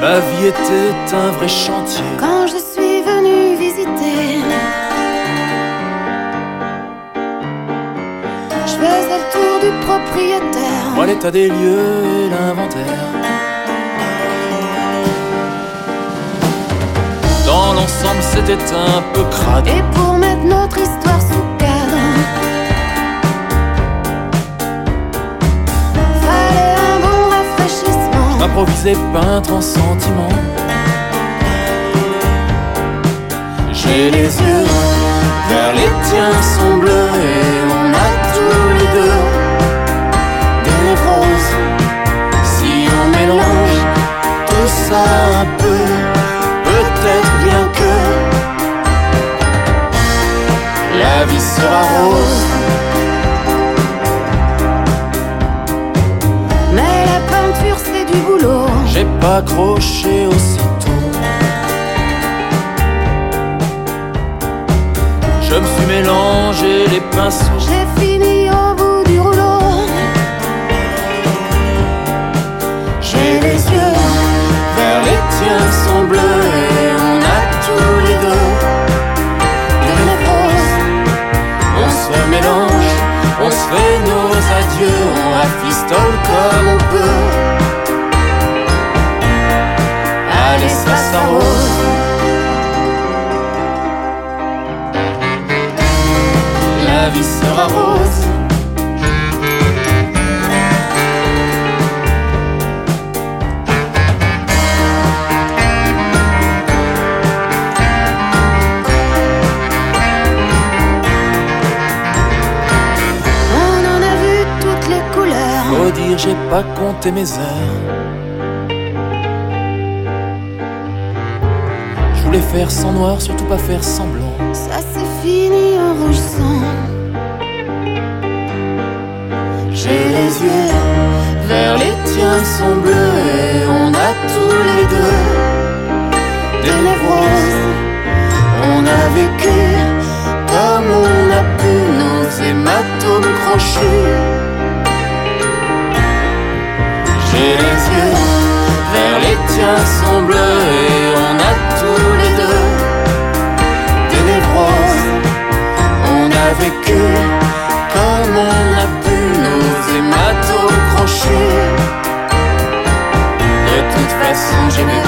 Ma vie était un vrai chantier. Quand je suis venue visiter, je faisais le tour du propriétaire. Moi l'état des lieux et l'inventaire. Dans l'ensemble c'était un peu crade. Et pour mettre notre histoire sous cadre, fallait un bon rafraîchissement. Improvisé peintre en sentiment. J'ai les yeux vers les tiens sont bleus et on a tous les deux des névroses. Si on mélange tout ça un peu, peut-être bien que la vie sera rose. Mais la peinture c'est du boulot. J'ai pas accroché aussitôt. Je me suis mélangé les pinceaux. J'ai fini au bout du rouleau. J'ai les yeux vers les tiens sont bleus et on a tous les deux des névroses. On se mélange, on se fait nos adieux, on rafistole comme on peut. Allez, ça s'arrose. La vie sera rose. On en a vu toutes les couleurs. Faut dire, j'ai pas compté mes heures. Je voulais faire sans noir, surtout pas faire semblant. Ça c'est fini en rougissant. J'ai les yeux vers les tiens sont bleus et on a tous les deux des névroses. On a vécu comme on a pu nos hématomes crochus. J'ai les yeux vers les tiens sont bleus et on a tous les deux des névroses. On a vécu comme on a pu nos hématomes crochus. De toute façon j'ai vu